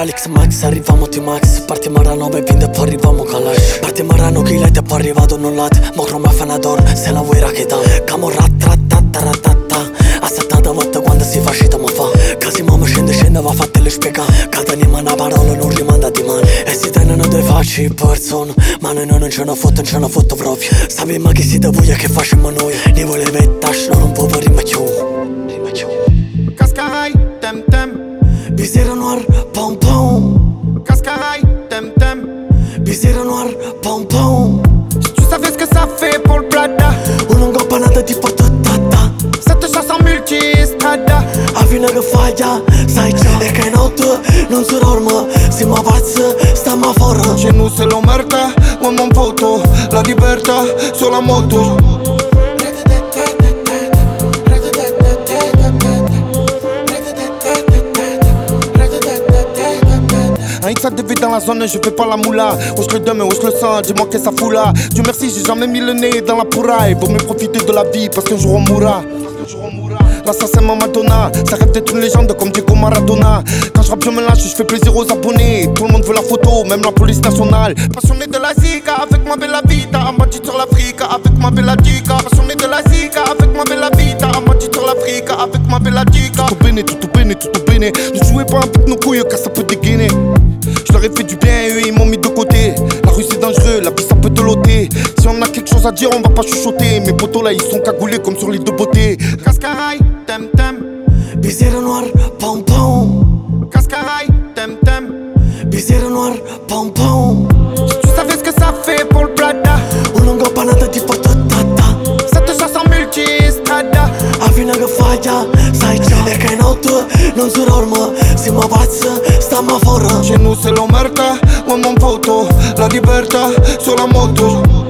Alex Max, arriviamo T-Max. Partiamo a 9 vinde e poi arriviamo Kalash. Partiamo a no kilet e poi arrivato nullat. Mo croma fanador, se la vuoi racketa. Camo rat-rat-tat-tat-tat. Assettata volte quando si facita ma fa. Casi mamma scende va fatte le spiega. Catanima una parola non rimanda di mano. E si tengono due facce persone. Ma noi non ce ne foto proprio. Sappiamo che si da voglia che facciamo noi. Ne voleva e tascio non può rimane più. Cascarai, tem tem. Visière noire, pom pom. Cascarai, tem tem. Visière noire, pom pom. Si tu savais ce que ça fait pour le Prada. Una campanata tipo tata. Cette chanson multistrada. A fine che faglia, sai già. E che notte non si dorme. Siamo pazzi, stiamo fuori. Chez nous c'est l'omerta, ouais mon poteau. La libertà sulla moto. Un X ADV dans la zone, je fais pas la moula. Wesh le demain, wesh le sang, dis-moi qu'est-ce que ça fout là. Dieu merci, j'ai jamais mis le nez dans la pouraille. Vaut mieux profiter de la vie parce qu'un jour on mourra. L'assassin Madonna, ça rêve d'être une légende comme Diego Maradona. Quand je rappe je me lâche, je fais plaisir aux abonnés. Tout le monde veut la photo, même la police nationale. Passionné de la zika, avec ma bella vita. Abattu sur l'Afrique, avec ma bella dica. Passionné de la zika, avec ma bella vita. Abattu sur l'Afrique, avec ma bella dica. Tout bene, tout bene, tout bene. Ne jouez pas avec nos couilles car ça peut dégainer. Je leur ai fait du bien et eux ils m'ont mis de côté. La rue c'est dangereux, la vie ça peut te loter. Si on a quelque chose à dire on va pas chuchoter. Mes potos là ils sont cagoulés comme sur l'île de beauté. Cascarai, tem tem. Visière noire, pom pom. Cascarai, tem tem. Visière noire, pom pom. Si tu savais ce que ça fait pour le Prada. Una campanata tipo tata. Cette chanson multistrada. A fine che faglia, sai già. E che notte non si dorme. Siamo pazzi, stiamo fuori. Chez nous c'est l'omerta, ouais mon poteau. La libertà sulla moto.